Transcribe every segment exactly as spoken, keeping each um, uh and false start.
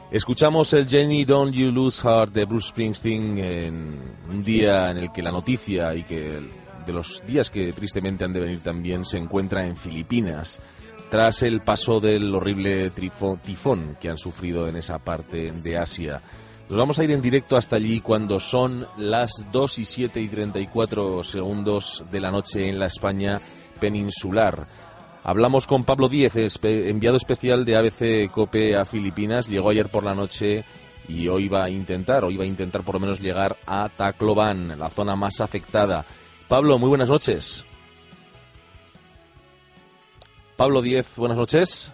Escuchamos el Jenny Don't You Lose Heart de Bruce Springsteen en un día en el que la noticia y que de los días que tristemente han de venir también se encuentra en Filipinas tras el paso del horrible trifo, tifón que han sufrido en esa parte de Asia. Nos vamos a ir en directo hasta allí cuando son las dos y siete y treinta y cuatro segundos de la noche en la España peninsular. Hablamos con Pablo Díez, enviado especial de A B C COPE a Filipinas. Llegó ayer por la noche y hoy va a intentar, hoy va a intentar por lo menos llegar a Tacloban, la zona más afectada. Pablo, muy buenas noches. Pablo Díez, buenas noches.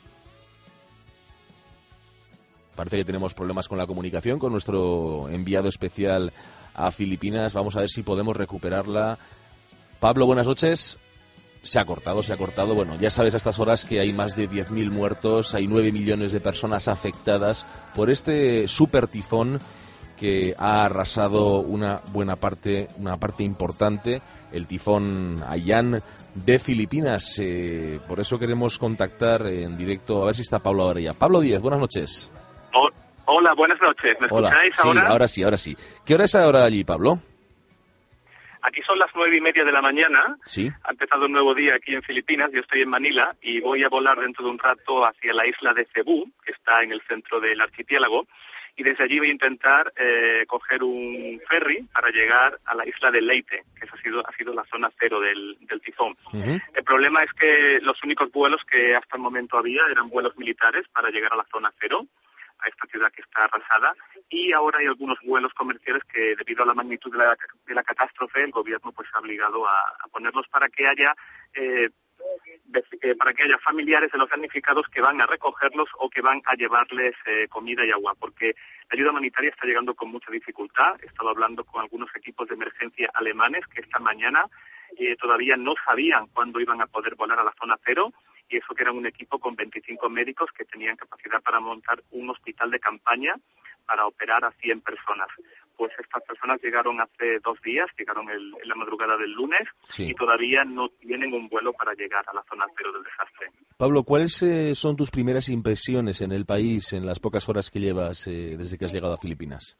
Parece que tenemos problemas con la comunicación con nuestro enviado especial a Filipinas. Vamos a ver si podemos recuperarla. Pablo, buenas noches. Se ha cortado, se ha cortado. Bueno, ya sabes a estas horas que hay más de diez mil muertos, hay nueve millones de personas afectadas por este super tifón que ha arrasado una buena parte, una parte importante, el tifón Haiyan de Filipinas. Eh, por eso queremos contactar en directo, a ver si está Pablo ahora ya. Pablo Díez, buenas noches. Oh, hola, buenas noches. ¿Me Hola. escucháis Sí, ahora? ahora sí, ahora sí. ¿Qué hora es ahora allí, Pablo? Aquí son las nueve y media de la mañana. Sí. Ha empezado un nuevo día aquí en Filipinas. Yo estoy en Manila y voy a volar dentro de un rato hacia la isla de Cebú, que está en el centro del archipiélago. Y desde allí voy a intentar eh, coger un ferry para llegar a la isla de Leyte, que esa ha sido, ha sido la zona cero del, del tifón. Uh-huh. El problema es que los únicos vuelos que hasta el momento había eran vuelos militares para llegar a la zona cero, a esta ciudad que está arrasada, y ahora hay algunos vuelos comerciales que, debido a la magnitud de la, de la catástrofe, el gobierno pues ha obligado a, a ponerlos para que haya eh, de, eh, para que haya familiares de los damnificados que van a recogerlos o que van a llevarles eh, comida y agua, porque la ayuda humanitaria está llegando con mucha dificultad. He estado hablando con algunos equipos de emergencia alemanes que esta mañana eh, todavía no sabían cuándo iban a poder volar a la zona cero, y eso que era un equipo con veinticinco médicos que tenían capacidad para montar un hospital de campaña para operar a cien personas. Pues estas personas llegaron hace dos días, llegaron el, en la madrugada del lunes, sí, y todavía no tienen un vuelo para llegar a la zona cero del desastre. Pablo, ¿cuáles eh, son tus primeras impresiones en el país en las pocas horas que llevas eh, desde que has llegado a Filipinas?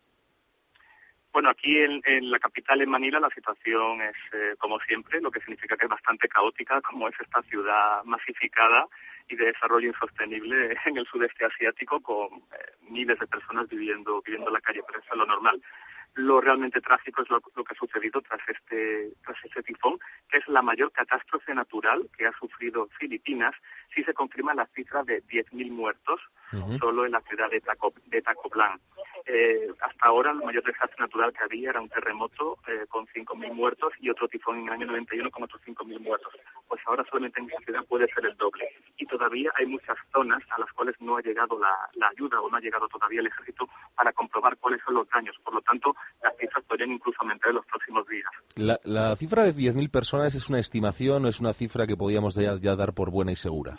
Bueno, aquí en, en la capital, en Manila, la situación es, eh, como siempre, lo que significa que es bastante caótica, como es esta ciudad masificada y de desarrollo insostenible en el sudeste asiático, con eh, miles de personas viviendo viviendo en la calle, pero eso es lo normal. Lo realmente trágico es lo, lo que ha sucedido tras este tras este tifón, que es la mayor catástrofe natural que ha sufrido Filipinas, si se confirma la cifra de diez mil muertos uh-huh. solo en la ciudad de, Taco, de Tacloban. Eh, hasta ahora el mayor desastre natural que había era un terremoto eh, con cinco mil muertos y otro tifón en el año noventa y uno con otros cinco mil muertos. Pues ahora solamente en esa ciudad puede ser el doble. Y todavía hay muchas zonas a las cuales no ha llegado la, la ayuda o no ha llegado todavía el ejército para comprobar cuáles son los daños. Por lo tanto, las cifras podrían incluso aumentar en los próximos días. La, la cifra de diez mil personas es una estimación o es una cifra que podríamos ya, ya dar por buena y segura.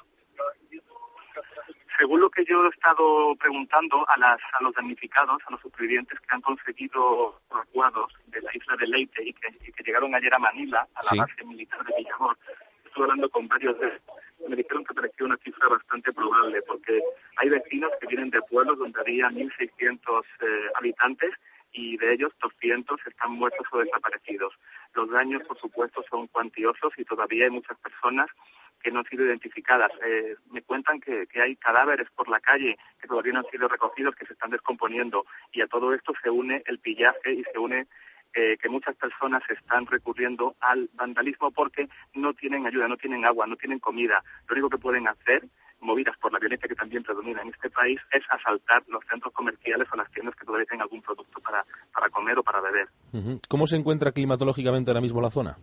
Según lo que yo he estado preguntando a, las, a los damnificados, a los supervivientes que han conseguido evacuados de la isla de Leyte y que, y que llegaron ayer a Manila, a la sí. base militar de Villamor, estuve hablando con varios de ellos. Me dijeron que parecía una cifra bastante probable, porque hay vecinos que vienen de pueblos donde había mil seiscientos eh, habitantes y de ellos doscientos están muertos o desaparecidos. Los daños, por supuesto, son cuantiosos y todavía hay muchas personas que no han sido identificadas. Eh, me cuentan que, que hay cadáveres por la calle que todavía no han sido recogidos, que se están descomponiendo, y a todo esto se une el pillaje y se une eh, que muchas personas están recurriendo al vandalismo porque no tienen ayuda, no tienen agua, no tienen comida. Lo único que pueden hacer, movidas por la violencia que también predomina en este país, es asaltar los centros comerciales o las tiendas que todavía tienen algún producto para, para comer o para beber. Uh-huh. ¿Cómo se encuentra climatológicamente ahora mismo la zona?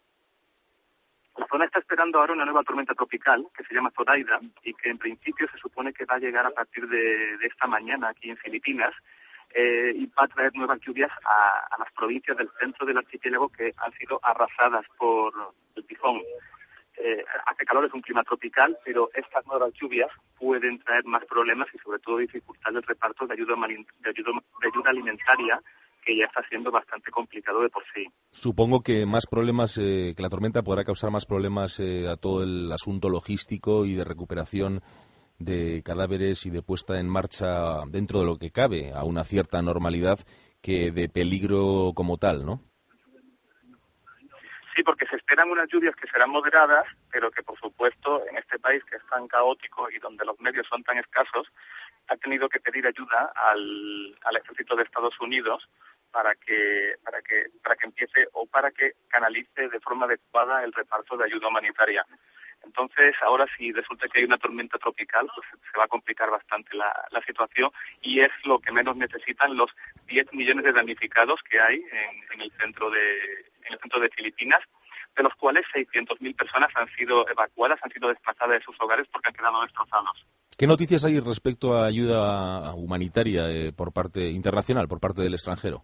La zona está esperando ahora una nueva tormenta tropical que se llama Zoraida y que en principio se supone que va a llegar a partir de, de esta mañana aquí en Filipinas eh, y va a traer nuevas lluvias a, a las provincias del centro del archipiélago que han sido arrasadas por el tifón. Eh, hace calor, es un clima tropical, pero estas nuevas lluvias pueden traer más problemas y sobre todo dificultar el reparto de ayuda, de ayuda, de ayuda alimentaria, que ya está siendo bastante complicado de por sí. Supongo que más problemas, eh, que la tormenta podrá causar más problemas eh, a todo el asunto logístico y de recuperación de cadáveres y de puesta en marcha, dentro de lo que cabe, a una cierta normalidad, que de peligro como tal, ¿no? Sí, porque se esperan unas lluvias que serán moderadas, pero que, por supuesto, en este país que es tan caótico y donde los medios son tan escasos, ha tenido que pedir ayuda al, al ejército de Estados Unidos para que para que para que empiece o para que canalice de forma adecuada el reparto de ayuda humanitaria. Entonces, ahora si resulta que hay una tormenta tropical, pues se va a complicar bastante la, la situación, y es lo que menos necesitan los diez millones de damnificados que hay en, en el centro de en el centro de Filipinas, de los cuales seiscientas mil personas han sido evacuadas, han sido desplazadas de sus hogares porque han quedado destrozados. ¿Qué noticias hay respecto a ayuda humanitaria eh, por parte internacional, por parte del extranjero?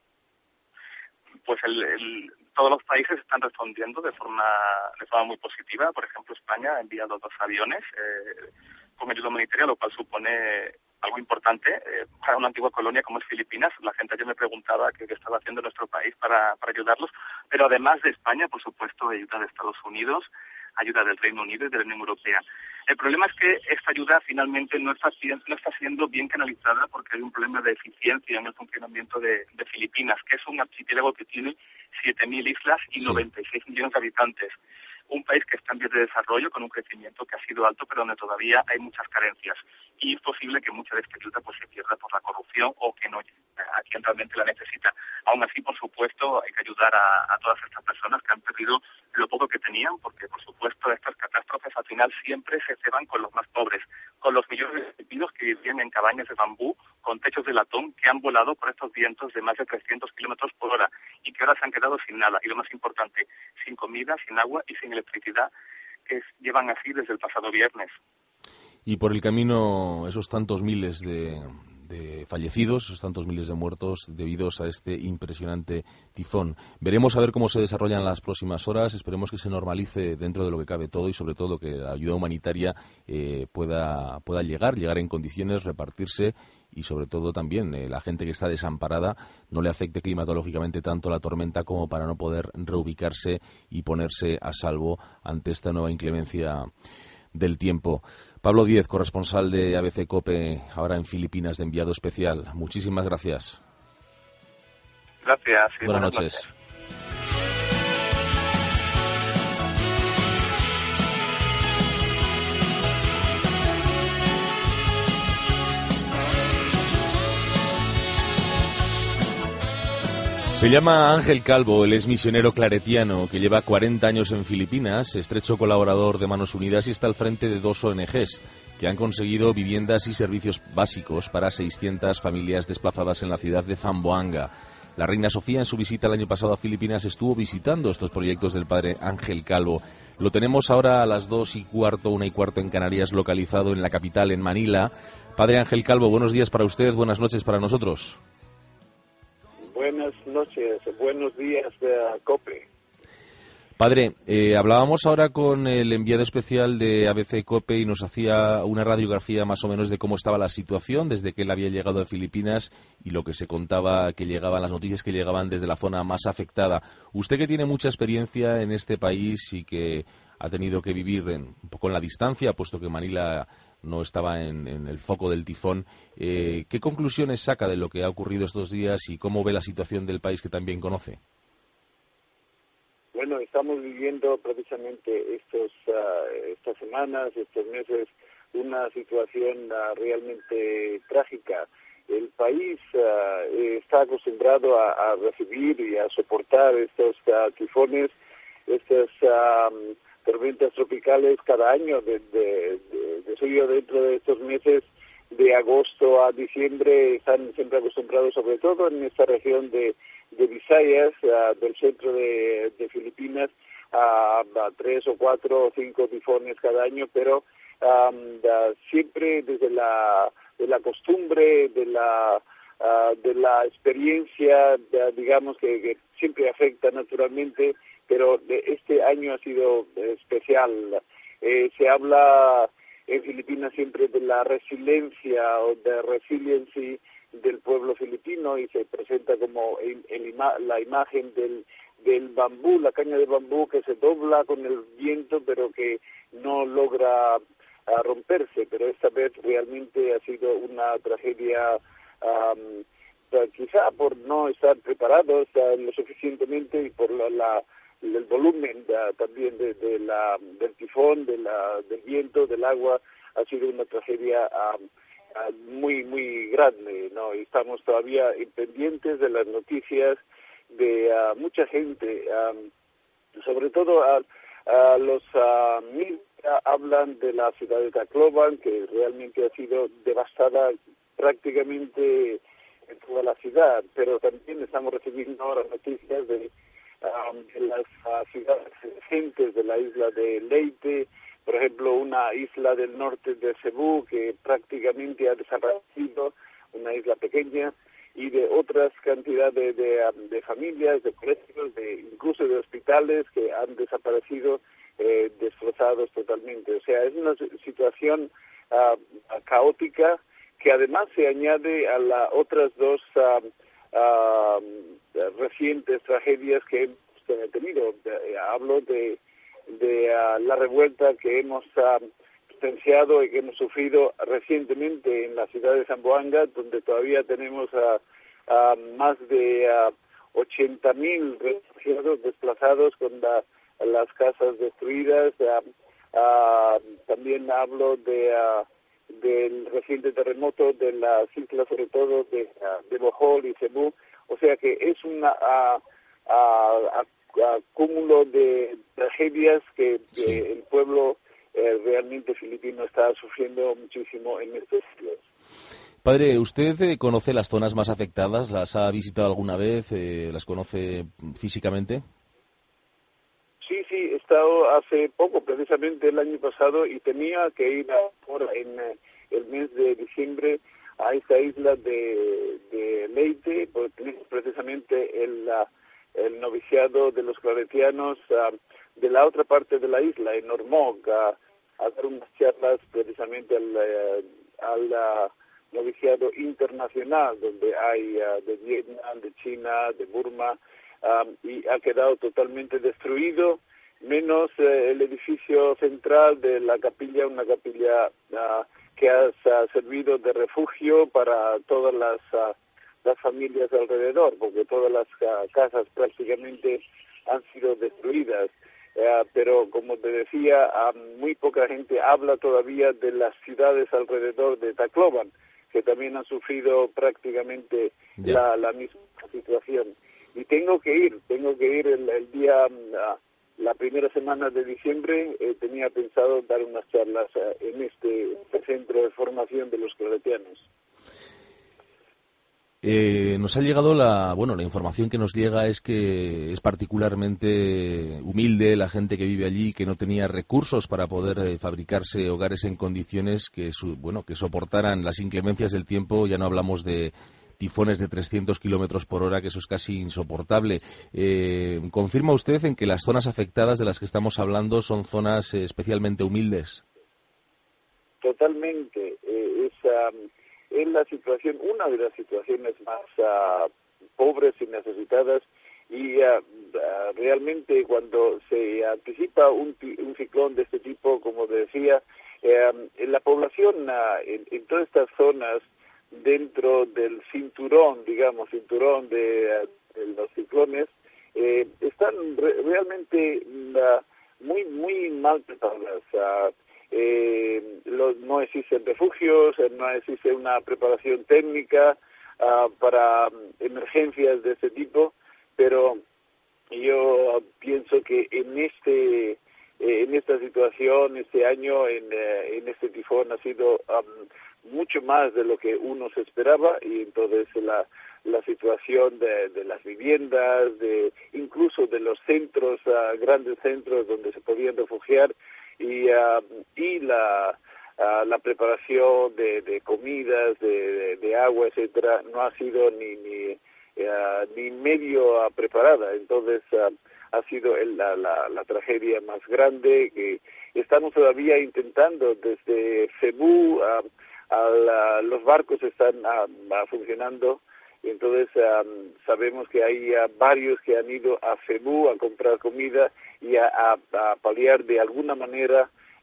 Pues el, el, todos los países están respondiendo de forma de forma muy positiva. Por ejemplo, España ha enviado dos aviones eh, con ayuda humanitaria, lo cual supone algo importante eh, para una antigua colonia como es Filipinas. La gente ayer me preguntaba qué, qué estaba haciendo nuestro país para, para ayudarlos, pero además de España, por supuesto, ayuda de Estados Unidos, ayuda del Reino Unido y de la Unión Europea. El problema es que esta ayuda finalmente no está, no está siendo bien canalizada porque hay un problema de eficiencia en el funcionamiento de, de Filipinas, que es un archipiélago que tiene siete mil islas y sí. noventa y seis millones de habitantes. Un país que está en vías de desarrollo, con un crecimiento que ha sido alto, pero donde todavía hay muchas carencias. Y es posible que mucha de esta ayuda pues, se pierda por la corrupción o que no llegue a quien realmente la necesita. Aún así, por supuesto, hay que ayudar a, a todas estas personas que han perdido lo poco que tenían, porque, por supuesto, estas catástrofes al final siempre se ceban con los más pobres, con los millones de filipinos que vivían en cabañas de bambú, con techos de latón, que han volado por estos vientos de más de trescientos kilómetros por hora y que ahora se han quedado sin nada. Y lo más importante, sin comida, sin agua y sin electricidad, que es, llevan así desde el pasado viernes. Y por el camino, esos tantos miles de, de fallecidos, esos tantos miles de muertos debidos a este impresionante tifón. Veremos a ver cómo se desarrollan las próximas horas. Esperemos que se normalice dentro de lo que cabe todo y sobre todo que la ayuda humanitaria eh, pueda, pueda llegar, llegar en condiciones, repartirse y sobre todo también eh, la gente que está desamparada no le afecte climatológicamente tanto la tormenta como para no poder reubicarse y ponerse a salvo ante esta nueva inclemencia del tiempo. Pablo Díez, corresponsal de A B C COPE, ahora en Filipinas, de enviado especial. Muchísimas gracias. Gracias. Buenas, buenas noches. noches. Se llama Ángel Calvo, él es misionero claretiano que lleva cuarenta años en Filipinas, estrecho colaborador de Manos Unidas y está al frente de dos O N Ges que han conseguido viviendas y servicios básicos para seiscientas familias desplazadas en la ciudad de Zamboanga. La reina Sofía, en su visita el año pasado a Filipinas, estuvo visitando estos proyectos del padre Ángel Calvo. Lo tenemos ahora a las dos y cuarto, una y cuarto en Canarias, localizado en la capital, en Manila. Padre Ángel Calvo, buenos días para usted, buenas noches para nosotros. Buenas noches, buenos días de COPE. Padre, eh, hablábamos ahora con el enviado especial de A B C COPE y nos hacía una radiografía más o menos de cómo estaba la situación desde que él había llegado a Filipinas y lo que se contaba que llegaban, las noticias que llegaban desde la zona más afectada. Usted que tiene mucha experiencia en este país y que ha tenido que vivir en, un poco en la distancia, puesto que Manila no estaba en, en el foco del tifón, eh, ¿qué conclusiones saca de lo que ha ocurrido estos días y cómo ve la situación del país que también conoce? Bueno, estamos viviendo precisamente estos, uh, estas semanas, estos meses, una situación uh, realmente trágica. El país uh, está acostumbrado a, a recibir y a soportar estos uh, tifones, estas uh, tormentas tropicales cada año. De, de, de, de suyo, dentro de estos meses, de agosto a diciembre, están siempre acostumbrados, sobre todo en esta región de de Visayas, uh, del centro de, de Filipinas, a uh, tres o cuatro o cinco tifones cada año, pero um, uh, siempre desde la de la costumbre, de la uh, de la experiencia, de, digamos que, que siempre afecta naturalmente, pero de este año ha sido especial. Eh, se habla en Filipinas siempre de la resiliencia o de resiliency del pueblo filipino y se presenta como el, el ima, la imagen del, del bambú, la caña de bambú que se dobla con el viento pero que no logra a romperse, pero esta vez realmente ha sido una tragedia, um, quizá por no estar preparados uh, lo suficientemente y por la, la el volumen uh, también de, de la, del tifón, de la, del viento, del agua. Ha sido una tragedia um, uh, muy, muy grande, ¿no? Y estamos todavía pendientes de las noticias de uh, mucha gente, um, sobre todo a, a los uh, mil hablan de la ciudad de Tacloban, que realmente ha sido devastada prácticamente en toda la ciudad, pero también estamos recibiendo ahora noticias de, um, de las uh, ciudades emergentes de la isla de Leyte, por ejemplo, una isla del norte de Cebú que prácticamente ha desaparecido, una isla pequeña, y de otras cantidades de, de, de familias, de colegios, de incluso de hospitales que han desaparecido, eh, destrozados totalmente. O sea, es una situación uh, caótica que además se añade a las otras dos uh, uh, recientes tragedias que hemos tenido. Uh, hablo de, de uh, la revuelta que hemos uh, presenciado y que hemos sufrido recientemente en la ciudad de Zamboanga, donde todavía tenemos uh, uh, más de uh, ochenta mil refugiados desplazados con la, las casas destruidas. Uh, uh, también hablo de uh, del reciente terremoto de las islas, sobre todo de, uh, de Bohol y Cebú. O sea que es un uh, uh, uh, cúmulo de tragedias que, que sí. el pueblo eh, realmente filipino está sufriendo muchísimo en estos días. Padre, ¿usted eh, conoce las zonas más afectadas? ¿Las ha visitado alguna vez? Eh, ¿Las conoce físicamente? Sí, sí, he estado hace poco, precisamente el año pasado, y tenía que ir ahora en eh, el mes de diciembre a esta isla de, de Leyte, porque tenemos precisamente el, uh, el noviciado de los claretianos uh, de la otra parte de la isla, en Ormoc, uh, a dar unas charlas precisamente al, uh, al uh, noviciado internacional, donde hay uh, de Vietnam, de China, de Burma, Um, y ha quedado totalmente destruido, menos eh, el edificio central de la capilla, una capilla uh, que ha uh, servido de refugio para todas las, uh, las familias alrededor, porque todas las uh, casas prácticamente han sido destruidas. Uh, pero como te decía, uh, muy poca gente habla todavía de las ciudades alrededor de Tacloban, que también han sufrido prácticamente yeah. la, la misma situación. Y tengo que ir, tengo que ir el, el día, uh, la primera semana de diciembre, eh, tenía pensado dar unas charlas uh, en este, este centro de formación de los claretianos. Eh, nos ha llegado la, bueno, la información que nos llega es que es particularmente humilde la gente que vive allí, que no tenía recursos para poder eh, fabricarse hogares en condiciones que, su, bueno, que soportaran las inclemencias del tiempo. Ya no hablamos de tifones de trescientos kilómetros por hora, que eso es casi insoportable. Eh, ¿Confirma usted en que las zonas afectadas de las que estamos hablando son zonas eh, especialmente humildes? Totalmente. Eh, es, um, es la situación, una de las situaciones más uh, pobres y necesitadas, y uh, uh, realmente cuando se anticipa un, un ciclón de este tipo, como decía, eh, en la población uh, en, en todas estas zonas, dentro del cinturón, digamos, cinturón de, de los ciclones, eh, están re realmente uh, muy, muy mal preparadas. Uh, eh, los, no existen refugios, no existe una preparación técnica uh, para um, emergencias de este tipo, pero yo pienso que en este eh, en esta situación, este año, en, eh, en este tifón ha sido um, mucho más de lo que uno se esperaba, y entonces la, la situación de, de las viviendas, de incluso de los centros, uh, grandes centros donde se podían refugiar, y, uh, y la, uh, la preparación de, de comidas, de, de, de agua, etcétera, no ha sido ni, ni, uh, ni medio uh, preparada. Entonces uh, ha sido el, la, la, la tragedia más grande que estamos todavía intentando desde Cebú a uh, Al, uh, los barcos están uh, uh, funcionando, y entonces um, sabemos que hay uh, varios que han ido a Cebú a comprar comida y a, a, a paliar de alguna manera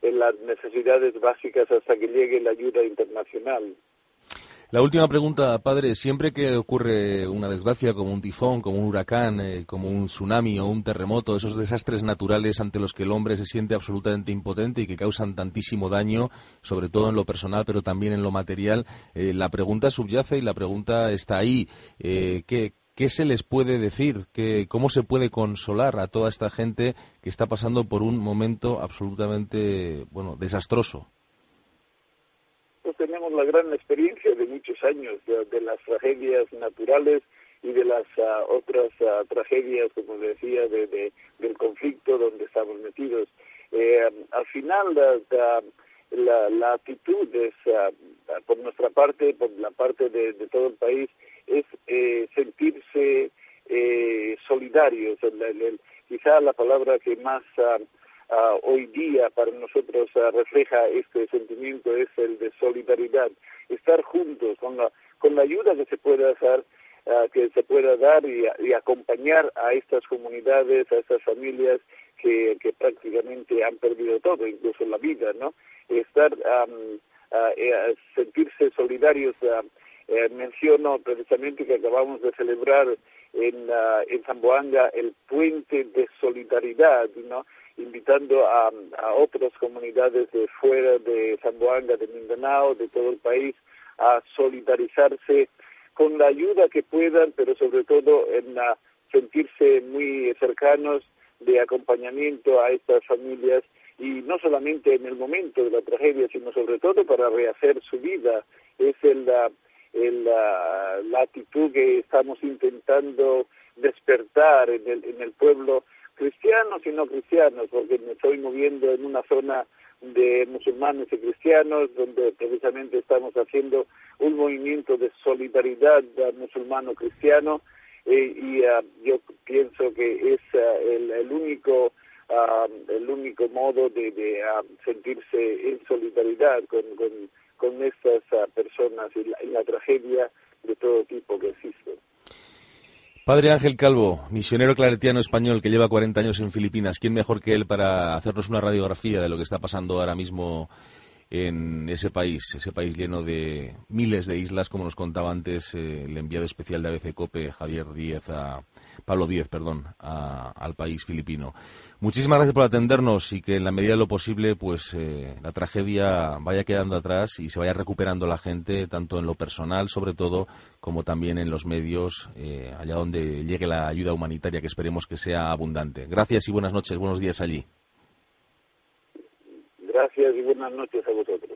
en las necesidades básicas hasta que llegue la ayuda internacional. La última pregunta, padre. Siempre que ocurre una desgracia como un tifón, como un huracán, eh, como un tsunami o un terremoto, esos desastres naturales ante los que el hombre se siente absolutamente impotente y que causan tantísimo daño, sobre todo en lo personal, pero también en lo material, eh, la pregunta subyace y la pregunta está ahí. Eh, ¿qué, ¿Qué se les puede decir? ¿Qué, ¿Cómo se puede consolar a toda esta gente que está pasando por un momento absolutamente, bueno, desastroso? Pues tenemos la gran experiencia de muchos años de, de las tragedias naturales y de las uh, otras uh, tragedias, como decía, de, de, del conflicto donde estamos metidos. Eh, al final, la, la, la, la actitud es, uh, por nuestra parte, por la parte de, de todo el país, es eh, sentirse eh, solidarios. El, el, el, quizá la palabra que más uh, uh, hoy día para nosotros uh, refleja este sentimiento es el de solidaridad. Estar juntos con la con la ayuda que se pueda dar, uh, que se pueda dar y, y acompañar a estas comunidades, a estas familias que, que prácticamente han perdido todo, incluso la vida, ¿no? Estar, um, uh, eh, sentirse solidarios. Uh, Eh, menciono precisamente que acabamos de celebrar en, uh, en Zamboanga el puente de solidaridad, ¿no? Invitando a, a otras comunidades de fuera de Zamboanga, de Mindanao, de todo el país, a solidarizarse con la ayuda que puedan, pero sobre todo en uh, sentirse muy cercanos de acompañamiento a estas familias, y no solamente en el momento de la tragedia, sino sobre todo para rehacer su vida. Es el uh, El, uh, la actitud que estamos intentando despertar en el, en el pueblo, cristianos y no cristianos, porque me estoy moviendo en una zona de musulmanes y cristianos, donde precisamente estamos haciendo un movimiento de solidaridad uh, musulmano-cristiano, eh, y uh, yo pienso que es uh, el, el único uh, el único modo de, de uh, sentirse en solidaridad con, con con estas uh, personas y la, y la tragedia de todo tipo que existe. Padre Ángel Calvo, misionero claretiano español que lleva cuarenta años en Filipinas, ¿quién mejor que él para hacernos una radiografía de lo que está pasando ahora mismo en ese país, ese país lleno de miles de islas, como nos contaba antes eh, el enviado especial de A B C COPE, Javier Díez, a, Pablo Díez, perdón, a, al país filipino? Muchísimas gracias por atendernos y que en la medida de lo posible pues eh, la tragedia vaya quedando atrás y se vaya recuperando la gente, tanto en lo personal, sobre todo, como también en los medios, eh, allá donde llegue la ayuda humanitaria, que esperemos que sea abundante. Gracias y buenas noches, buenos días allí. Gracias y buenas noches a vosotros.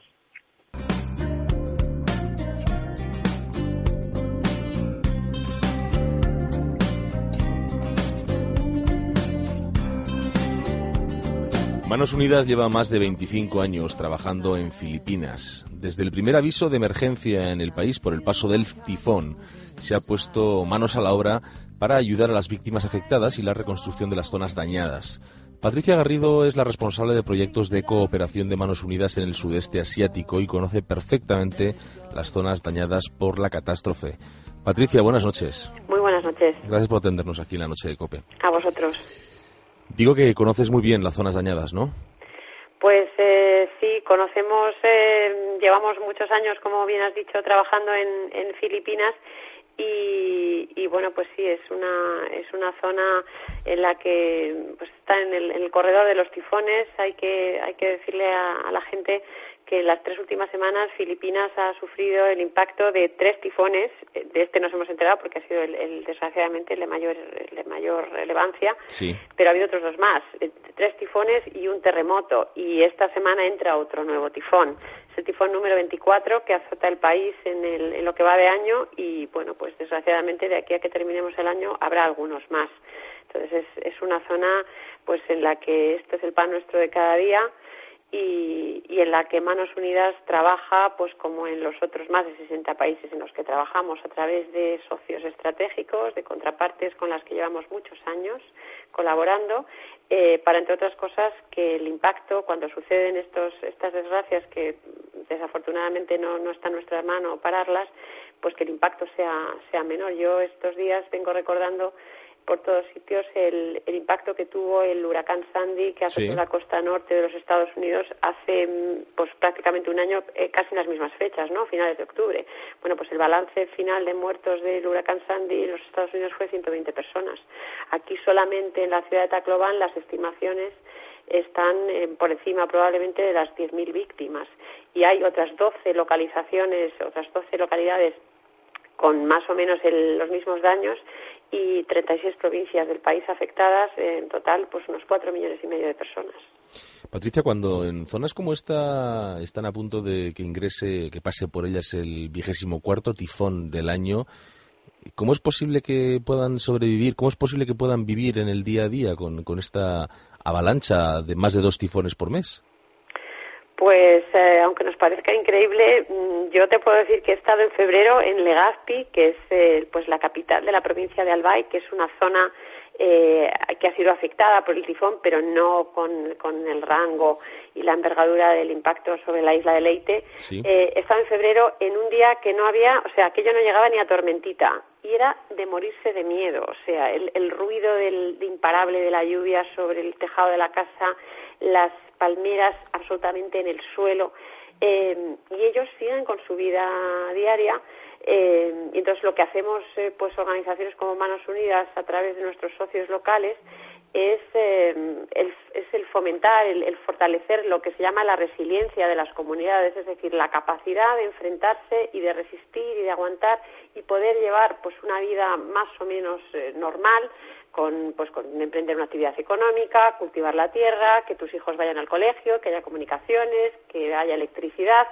Manos Unidas lleva más de veinticinco años trabajando en Filipinas. Desde el primer aviso de emergencia en el país por el paso del tifón, se ha puesto manos a la obra para ayudar a las víctimas afectadas y la reconstrucción de las zonas dañadas. Patricia Garrido es la responsable de proyectos de cooperación de Manos Unidas en el sudeste asiático y conoce perfectamente las zonas dañadas por la catástrofe. Patricia, buenas noches. Muy buenas noches. Gracias por atendernos aquí en la noche de COPE. A vosotros. Digo que conoces muy bien las zonas dañadas, ¿no? Pues eh, sí, conocemos, eh, llevamos muchos años, como bien has dicho, trabajando en, en Filipinas. Y, y bueno, pues sí, es una es una zona en la que pues está en el, en el corredor de los tifones. Hay que hay que decirle a, a la gente que en las tres últimas semanas Filipinas ha sufrido el impacto de tres tifones. De este nos hemos enterado porque ha sido el, el desgraciadamente el de mayor el de mayor relevancia. Sí. Pero ha habido otros dos más, tres tifones y un terremoto. Y esta semana entra otro nuevo tifón. El tifón número veinticuatro que azota el país en, el, en lo que va de año y, bueno, pues desgraciadamente de aquí a que terminemos el año habrá algunos más. Entonces es, es una zona pues en la que este es el pan nuestro de cada día y, y en la que Manos Unidas trabaja pues como en los otros más de sesenta países en los que trabajamos a través de socios estratégicos, de contrapartes con las que llevamos muchos años colaborando eh, para, entre otras cosas, que el impacto cuando suceden estos estas desgracias que desafortunadamente no, no está en nuestra mano pararlas, pues que el impacto sea sea menor. Yo estos días vengo recordando por todos sitios el, el impacto que tuvo el huracán Sandy, que azotó sí. la costa norte de los Estados Unidos hace pues prácticamente un año, eh, casi en las mismas fechas, ¿no? Finales de octubre. Bueno, pues el balance final de muertos del huracán Sandy en los Estados Unidos fue ciento veinte personas. Aquí solamente en la ciudad de Tacloban las estimaciones están eh, por encima probablemente de las diez mil víctimas, y hay otras doce localizaciones, otras doce localidades con más o menos el, los mismos daños, y treinta y seis provincias del país afectadas, en total pues unos cuatro millones y medio de personas. Patricia, cuando en zonas como esta están a punto de que ingrese, que pase por ellas el vigésimo cuarto tifón del año, ¿cómo es posible que puedan sobrevivir? ¿Cómo es posible que puedan vivir en el día a día con, con esta avalancha de más de dos tifones por mes? Pues, eh, aunque nos parezca increíble, yo te puedo decir que he estado en febrero en Legazpi, que es eh, pues la capital de la provincia de Albay, que es una zona eh, que ha sido afectada por el tifón, pero no con, con el rango y la envergadura del impacto sobre la isla de Leyte. Sí. Eh, he estado en febrero en un día que no había, o sea, aquello no llegaba ni a tormentita, y era de morirse de miedo, o sea, el, el ruido del, de imparable de la lluvia sobre el tejado de la casa, las palmeras absolutamente en el suelo, eh, y ellos siguen con su vida diaria. Eh, y entonces lo que hacemos eh, pues organizaciones como Manos Unidas a través de nuestros socios locales es, eh, el, es el fomentar, el, el fortalecer lo que se llama la resiliencia de las comunidades, es decir, la capacidad de enfrentarse y de resistir y de aguantar y poder llevar pues una vida más o menos eh, normal, con pues con emprender una actividad económica, cultivar la tierra, que tus hijos vayan al colegio, que haya comunicaciones, que haya electricidad.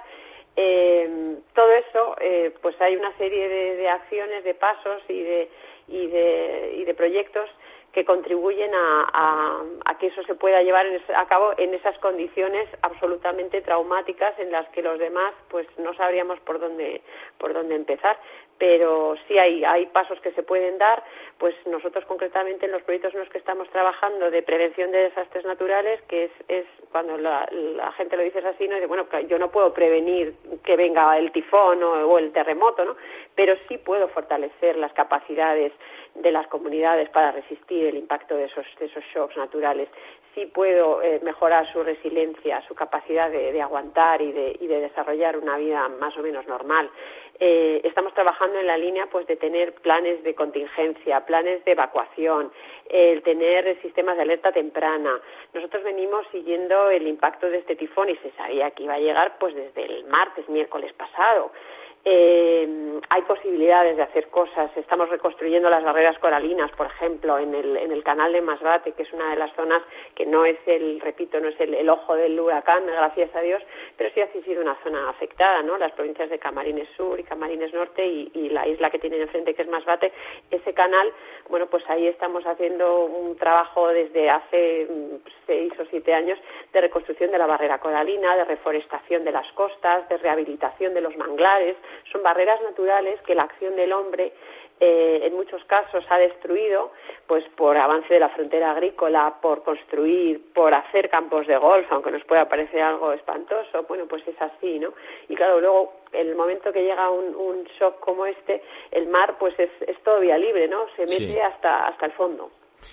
Eh, todo eso, eh, pues hay una serie de, de acciones, de pasos y de y de, y de proyectos que contribuyen a, a, a que eso se pueda llevar a cabo en esas condiciones absolutamente traumáticas en las que los demás pues no sabríamos por dónde por dónde empezar. Pero sí hay hay pasos que se pueden dar. Pues nosotros concretamente en los proyectos en los que estamos trabajando de prevención de desastres naturales, que es, es cuando la, la gente lo dice así, no dice, bueno, yo no puedo prevenir que venga el tifón o, o el terremoto, ¿no? Pero sí puedo fortalecer las capacidades de las comunidades para resistir el impacto de esos de esos shocks naturales. Sí puedo eh, mejorar su resiliencia, su capacidad de, de aguantar y de, y de desarrollar una vida más o menos normal. Eh, estamos trabajando en la línea pues de tener planes de contingencia, planes de evacuación, el tener sistemas de alerta temprana. Nosotros venimos siguiendo el impacto de este tifón y se sabía que iba a llegar pues desde el martes, miércoles pasado. Eh, hay posibilidades de hacer cosas. Estamos reconstruyendo las barreras coralinas, por ejemplo, en el, en el canal de Masbate, que es una de las zonas que no es el, repito, no es el, el ojo del huracán, gracias a Dios, pero sí ha sido una zona afectada, ¿no? Las provincias de Camarines Sur y Camarines Norte y, y la isla que tienen enfrente, que es Masbate, ese canal, bueno, pues ahí estamos haciendo un trabajo desde hace seis o siete años de reconstrucción de la barrera coralina, de reforestación de las costas, de rehabilitación de los manglares. Son barreras naturales que la acción del hombre eh, en muchos casos ha destruido, pues por avance de la frontera agrícola, por construir, por hacer campos de golf, aunque nos pueda parecer algo espantoso. Bueno, pues es así, ¿no? Y claro, luego el momento que llega un, un shock como este, el mar pues es, es todo vía libre, ¿no? Se mete sí. hasta hasta el fondo.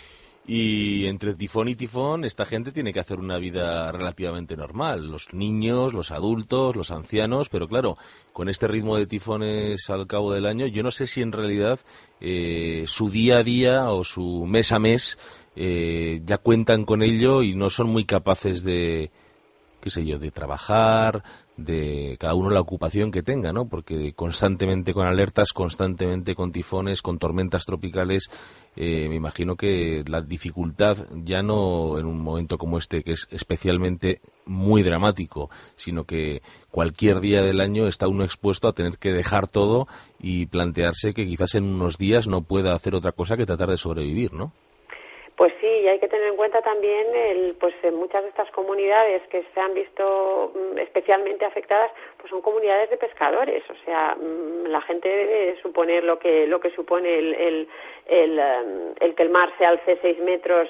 Y entre tifón y tifón, esta gente tiene que hacer una vida relativamente normal. Los niños, los adultos, los ancianos, pero claro, con este ritmo de tifones al cabo del año, yo no sé si en realidad eh, su día a día o su mes a mes eh, ya cuentan con ello y no son muy capaces de, qué sé yo, de trabajar, de cada uno la ocupación que tenga, ¿no? Porque constantemente con alertas, constantemente con tifones, con tormentas tropicales, eh, me imagino que la dificultad ya no en un momento como este, que es especialmente muy dramático, sino que cualquier día del año está uno expuesto a tener que dejar todo y plantearse que quizás en unos días no pueda hacer otra cosa que tratar de sobrevivir, ¿no? Pues sí, y hay que tener en cuenta también, el, pues en muchas de estas comunidades que se han visto especialmente afectadas, pues son comunidades de pescadores. O sea, la gente debe suponer lo que lo que supone el el, el, el que el mar se alce seis metros y,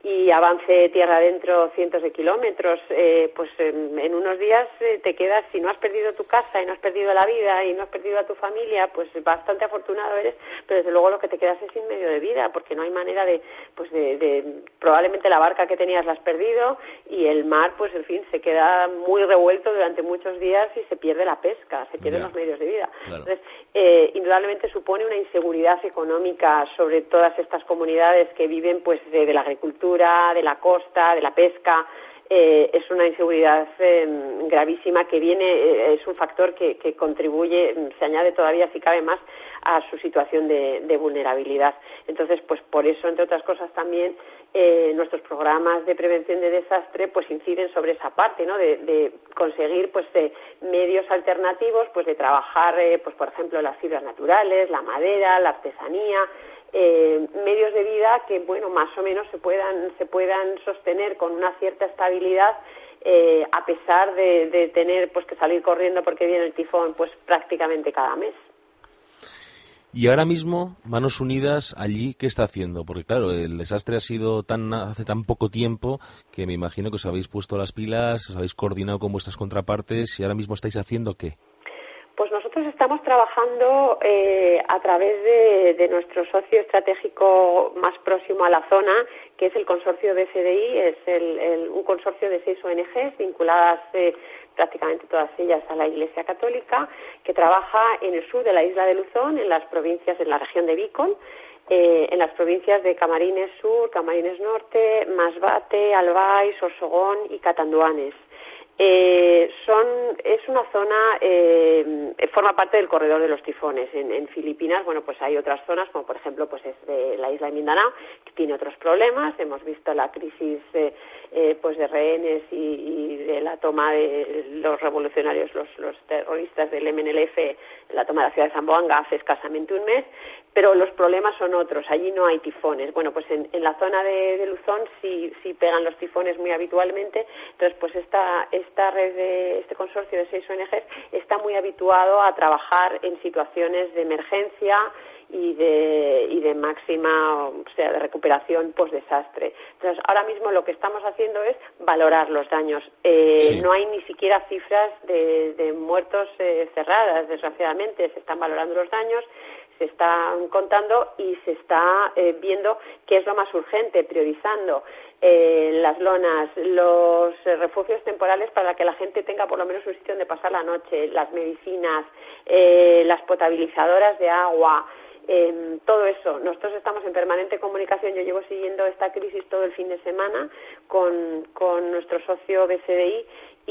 y avance tierra adentro cientos de kilómetros, eh, pues en, en unos días eh, te quedas, si no has perdido tu casa y no has perdido la vida y no has perdido a tu familia, pues bastante afortunado eres, pero desde luego lo que te quedas es sin medio de vida, porque no hay manera de, pues de, de probablemente la barca que tenías la has perdido y el mar, pues en fin, se queda muy revuelto durante muchos días y se pierde la pesca, se pierden yeah. los medios de vida. Claro. Entonces, eh, indudablemente supone una inseguridad económica sobre todas estas comunidades que viven pues de, de la agricultura, de la costa, de la pesca. Eh, es una inseguridad eh, gravísima que viene, eh, es un factor que, que contribuye, se añade todavía si cabe más a su situación de, de vulnerabilidad. Entonces, pues por eso, entre otras cosas también, eh, nuestros programas de prevención de desastre pues inciden sobre esa parte, ¿no? De, de conseguir pues eh, medios alternativos, pues de trabajar, eh, pues por ejemplo, las fibras naturales, la madera, la artesanía, Eh, medios de vida que bueno más o menos se puedan se puedan sostener con una cierta estabilidad eh, a pesar de, de tener pues que salir corriendo porque viene el tifón pues prácticamente cada mes. Y ahora mismo, Manos Unidas, allí, ¿qué está haciendo? Porque claro, el desastre ha sido tan hace tan poco tiempo que me imagino que os habéis puesto las pilas, os habéis coordinado con vuestras contrapartes y ahora mismo estáis haciendo ¿qué? Pues nosotros estamos trabajando eh, a través de, de nuestro socio estratégico más próximo a la zona, que es el consorcio B C D I, es el, el, un consorcio de seis O N Ges vinculadas eh, prácticamente todas ellas a la Iglesia Católica, que trabaja en el sur de la isla de Luzón, en las provincias, en la región de Bicol, eh, en las provincias de Camarines Sur, Camarines Norte, Masbate, Albay, Sorsogón y Catanduanes. Eh, son es una zona eh, forma parte del corredor de los tifones. En, en Filipinas, bueno, pues hay otras zonas, como por ejemplo, pues es de la isla de Mindanao, que tiene otros problemas. Hemos visto la crisis eh, eh, pues de rehenes y, y de la toma de los revolucionarios, los, los terroristas del M N L F, la toma de la ciudad de Zamboanga hace escasamente un mes. Pero los problemas son otros, allí no hay tifones. Bueno, pues en, en la zona de, de Luzón sí, sí pegan los tifones muy habitualmente, entonces pues esta, esta red de, este consorcio de seis O N Ges está muy habituado a trabajar en situaciones de emergencia y de, y de máxima, o sea, de recuperación post-desastre. Entonces, ahora mismo lo que estamos haciendo es valorar los daños. Eh, sí. No hay ni siquiera cifras de, de muertos eh, cerradas, desgraciadamente. Se están valorando los daños, se están contando y se está eh, viendo qué es lo más urgente, priorizando eh, las lonas, los eh, refugios temporales para que la gente tenga por lo menos un sitio donde pasar la noche, las medicinas, eh, las potabilizadoras de agua, eh, todo eso. Nosotros estamos en permanente comunicación. Yo llevo siguiendo esta crisis todo el fin de semana con, con nuestro socio B C D I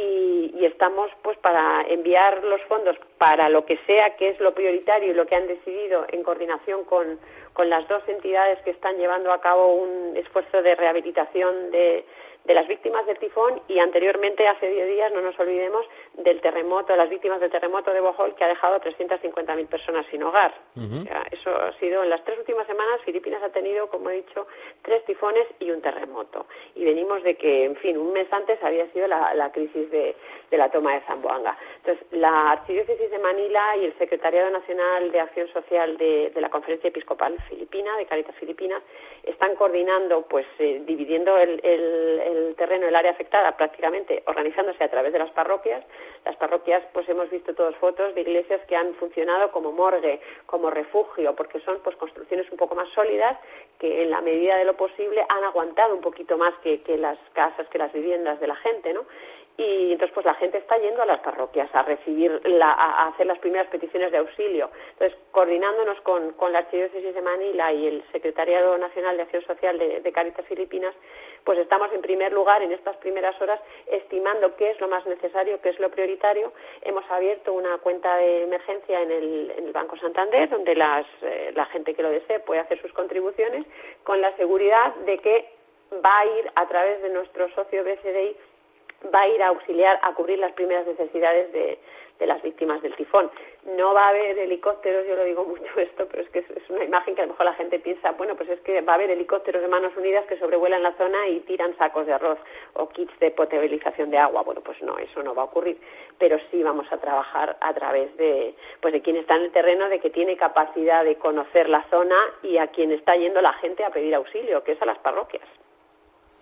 y, y estamos pues para enviar los fondos para lo que sea que es lo prioritario y lo que han decidido en coordinación con, con las dos entidades que están llevando a cabo un esfuerzo de rehabilitación de de las víctimas del tifón y anteriormente, hace diez días, no nos olvidemos, del terremoto, las víctimas del terremoto de Bohol, que ha dejado a trescientas cincuenta mil personas sin hogar. Uh-huh. O sea, eso ha sido, en las tres últimas semanas, Filipinas ha tenido, como he dicho, tres tifones y un terremoto. Y venimos de que, en fin, un mes antes había sido la, la crisis de, de la toma de Zamboanga. Entonces, la Archidiócesis de Manila y el Secretariado Nacional de Acción Social de, de la Conferencia Episcopal Filipina, de Caritas Filipinas, están coordinando, pues, eh, dividiendo el, el, el el terreno, el área afectada, prácticamente organizándose a través de las parroquias. Las parroquias, pues hemos visto todas fotos de iglesias que han funcionado como morgue, como refugio, porque son pues construcciones un poco más sólidas que en la medida de lo posible han aguantado un poquito más que, que las casas, que las viviendas de la gente, ¿no? Y entonces pues la gente está yendo a las parroquias a recibir, la, a hacer las primeras peticiones de auxilio. Entonces, coordinándonos con, con la Archidiócesis de Manila y el Secretariado Nacional de Acción Social de, de Caritas Filipinas, pues estamos en primer lugar en estas primeras horas estimando qué es lo más necesario, qué es lo prioritario. Hemos abierto una cuenta de emergencia en el, en el Banco Santander, donde las, eh, la gente que lo desee puede hacer sus contribuciones, con la seguridad de que va a ir a través de nuestro socio B C D I, va a ir a auxiliar, a cubrir las primeras necesidades de, de las víctimas del tifón. No va a haber helicópteros, yo lo digo mucho esto, pero es que es, es una imagen que a lo mejor la gente piensa, bueno, pues es que va a haber helicópteros de Manos Unidas que sobrevuelan la zona y tiran sacos de arroz o kits de potabilización de agua. Bueno, pues no, eso no va a ocurrir, pero sí vamos a trabajar a través de, pues de quien está en el terreno, de que tiene capacidad de conocer la zona y a quien está yendo la gente a pedir auxilio, que es a las parroquias.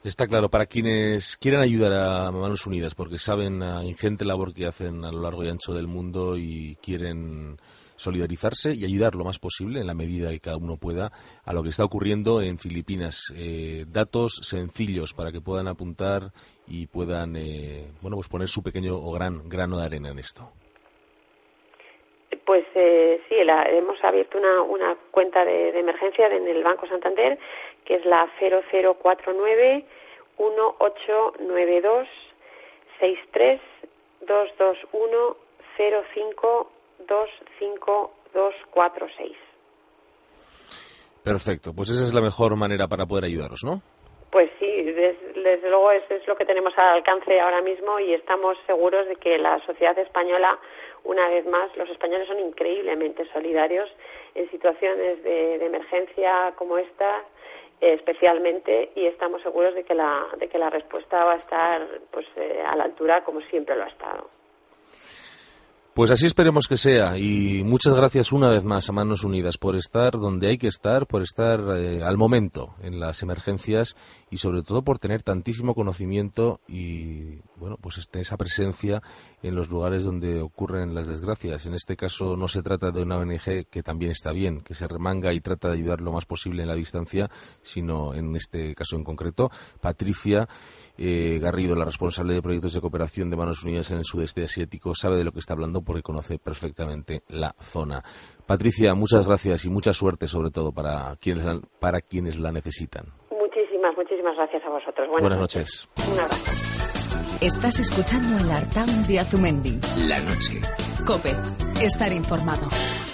Está claro, para quienes quieran ayudar a Manos Unidas, porque saben la ingente labor que hacen a lo largo y ancho del mundo y quieren solidarizarse y ayudar lo más posible, en la medida que cada uno pueda, a lo que está ocurriendo en Filipinas. Eh, datos sencillos para que puedan apuntar y puedan eh, bueno, pues poner su pequeño o gran grano de arena en esto. Pues eh, sí, la, hemos abierto una, una cuenta de, de emergencia en el Banco Santander, que es la cero cero cuatro nueve uno ocho nueve dos seis tres dos dos uno cero cinco dos cinco dos cuatro seis. Perfecto, pues esa es la mejor manera para poder ayudaros, ¿no? Pues sí, desde, desde luego eso es lo que tenemos al alcance ahora mismo y estamos seguros de que la sociedad española, una vez más, los españoles son increíblemente solidarios en situaciones de, de emergencia como esta, eh, especialmente, y estamos seguros de que la de que la respuesta va a estar pues eh, a la altura como siempre lo ha estado. Pues así esperemos que sea, y muchas gracias una vez más a Manos Unidas por estar donde hay que estar, por estar eh, al momento en las emergencias y sobre todo por tener tantísimo conocimiento y bueno, pues este, esa presencia en los lugares donde ocurren las desgracias. En este caso no se trata de una O N G que también está bien, que se remanga y trata de ayudar lo más posible en la distancia, sino en este caso en concreto, Patricia eh, Garrido, la responsable de proyectos de cooperación de Manos Unidas en el sudeste asiático, sabe de lo que está hablando porque conoce perfectamente la zona. Patricia, muchas gracias y mucha suerte, sobre todo para quienes la, para quienes la necesitan. Muchísimas, muchísimas gracias a vosotros. Buenas, Buenas noches. noches. Un abrazo. Estás escuchando el Artaun de Azumendi. La noche. COPE. Estar informado.